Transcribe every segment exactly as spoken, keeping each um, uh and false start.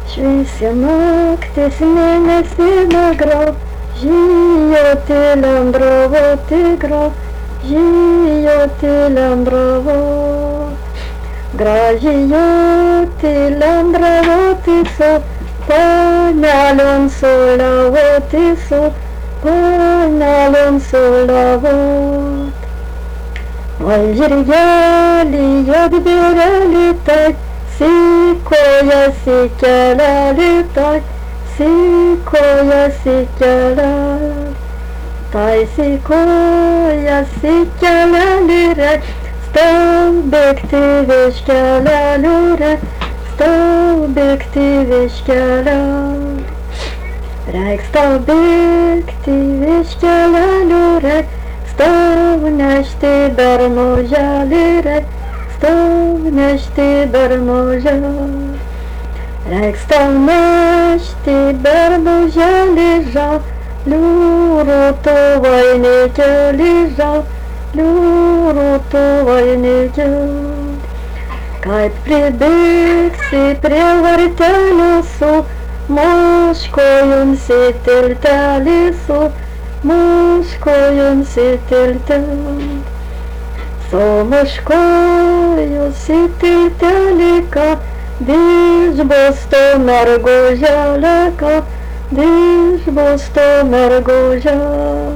Šviesė naktis mėnesį nagrau, žijoti lembravo tigrą, žijoti lembravo. Gražijoti lembravo tiso, panelėn soliavo tiso, panelėn soliavo. Oi žirgelį, juodbėrelį tai, sikoja sikelelį tai, sikoja sikelelį. Tai sikoja sikelelį re, stau bėgti viškeleliu re, stau bėgti viškeleliu. Reik stau bėgti viškeleliu re, stau nešti bernuželį re, stau nešti bernuželį. Reik stau nešti bernuželį žalių rūtų vainikėlį, žalių rūtų vainikėlį. Kaip pribėgsi prie vartelių su muškojums į tiltelį, su muškojums į tiltelį. Su muškojus į tiltelį, ką dižbosto merguželė, ką dižbosto merguželė.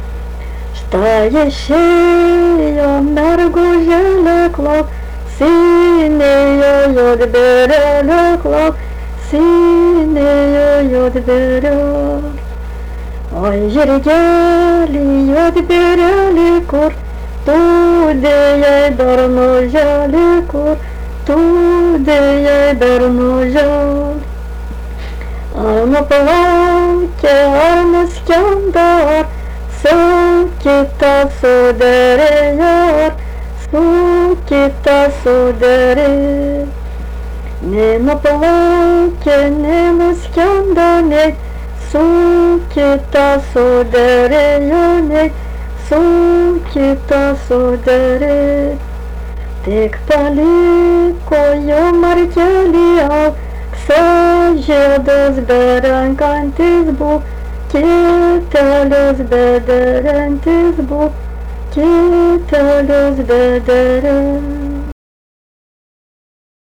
Štai išėjo merguželė, klausinėjo juodbėrelio, klausinėjo juodbėrelio. Oi žirgelį, juodbėrelį, kur tu dėjai bernuželį, kur tu dėjai bernuželį. Ar nuplaukė, ar nuskendo, ar su kita suderėjo, ar su kita suderėjo. Nei nuplaukė, nei nuskendo, nei su kita suderėjo, nei su kita suderėjo. Tik paliko jo margelį aukso žiedus berenkantis buketelius bederantis buketelius bederantis.